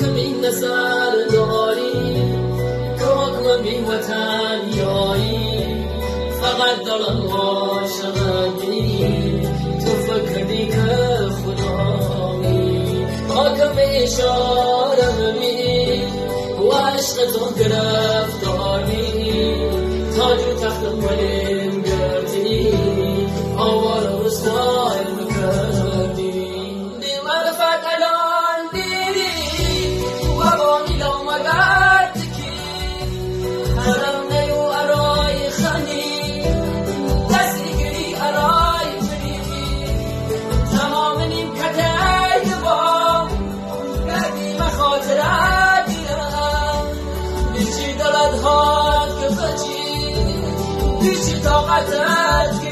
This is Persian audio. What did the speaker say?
زمین سر داری کاغم بی وطن یایی فقط دلم عاشقی تو فکری که خدایی حاکم اشاره می و عشق تو گرفتاری تاج و تخت ملیم گردی آوار و رسوای مکردی بی معرفت الان دیدی و با میلام مگرد کی حرم نیو ارای خانی دستی گری ارای فریدی تمام نیم کتای با گردی مخاطرت دیرم بیچی دلت هات که بچی بیچی طاقتت